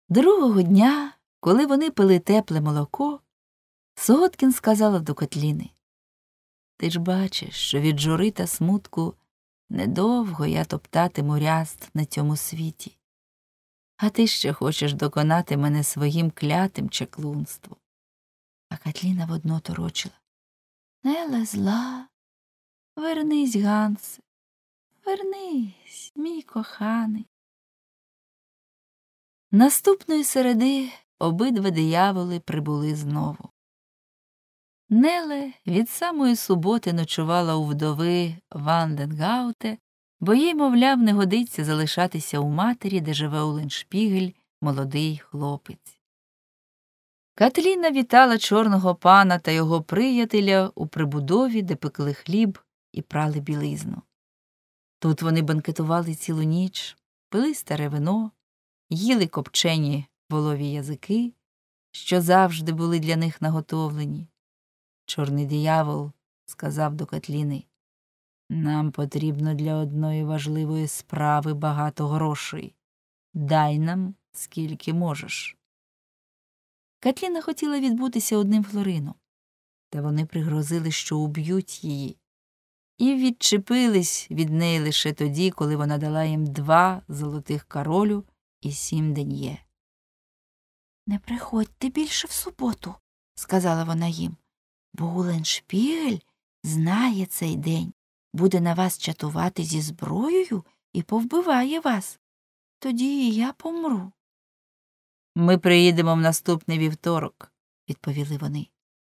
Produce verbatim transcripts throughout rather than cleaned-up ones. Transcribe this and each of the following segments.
Другого дня, коли вони пили тепле молоко, Согодкін сказала до Котліни: «Ти ж бачиш, що від жури та смутку недовго я топтатиму ряст на цьому світі. А ти ще хочеш доконати мене своїм клятим чаклунством». А Катліна водно торочила: «Неле зла, вернись, Гансе, вернись, мій коханий». Наступної середи обидва дияволи прибули знову. Неле від самої суботи ночувала у вдови Ванденгауте, бо їй, мовляв, не годиться залишатися у матері, де живе Улленшпігель, молодий хлопець. Катліна вітала чорного пана та його приятеля у прибудові, де пекли хліб і прали білизну. Тут вони банкетували цілу ніч, пили старе вино, їли копчені волові язики, що завжди були для них наготовлені. Чорний диявол сказав до Катліни: «Нам потрібно для одної важливої справи багато грошей. Дай нам, скільки можеш». Катліна хотіла відбутися одним флорином, та вони пригрозили, що уб'ють її, і відчепились від неї лише тоді, коли вона дала їм два золотих каролю і сім ден'є. «Не приходьте більше в суботу», – сказала вона їм, «бо Улленшпігель знає цей день, буде на вас чатувати зі зброєю і повбиває вас. Тоді і я помру». «Ми приїдемо в наступний вівторок», – відповіли вони.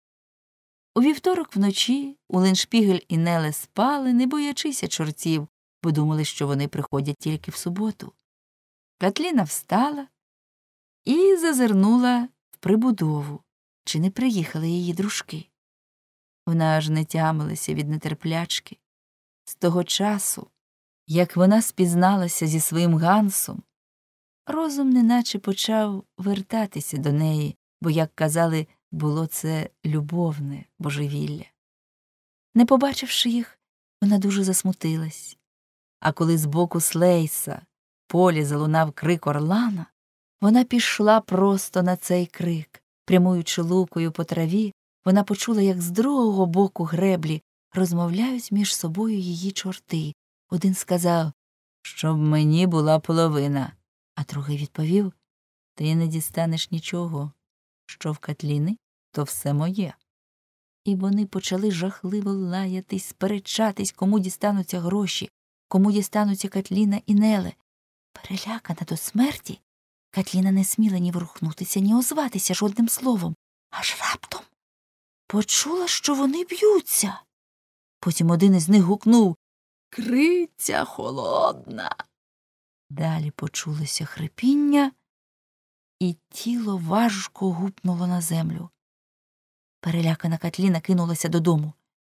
У вівторок вночі Улленшпігель і Неле спали, не боячися чортів, бо думали, що вони приходять тільки в суботу. Катліна встала і зазирнула в прибудову, чи не приїхали її дружки. Вона аж не тямилася від нетерплячки. З того часу, як вона спізналася зі своїм Гансом, розум неначе почав вертатися до неї, бо, як казали, було це любовне божевілля. Не побачивши їх, вона дуже засмутилась. А коли з боку Слейса в полі залунав крик орлана, вона пішла просто на цей крик. Прямуючи лукою по траві, вона почула, як з другого боку греблі розмовляють між собою її чорти. Один сказав: «Щоб мені була половина», а другий відповів: «Ти не дістанеш нічого. Що в Катліни, то все моє». І вони почали жахливо лаятись, сперечатись, кому дістануться гроші, кому дістануться Катліна і Неле. Перелякана до смерті, Катліна не сміла ні ворухнутися, ні озватися жодним словом. Аж раптом почула, що вони б'ються. Потім один із них гукнув: «Криця холодна!» Далі почулося хрипіння, і тіло важко гупнуло на землю. Перелякана Катліна кинулася додому.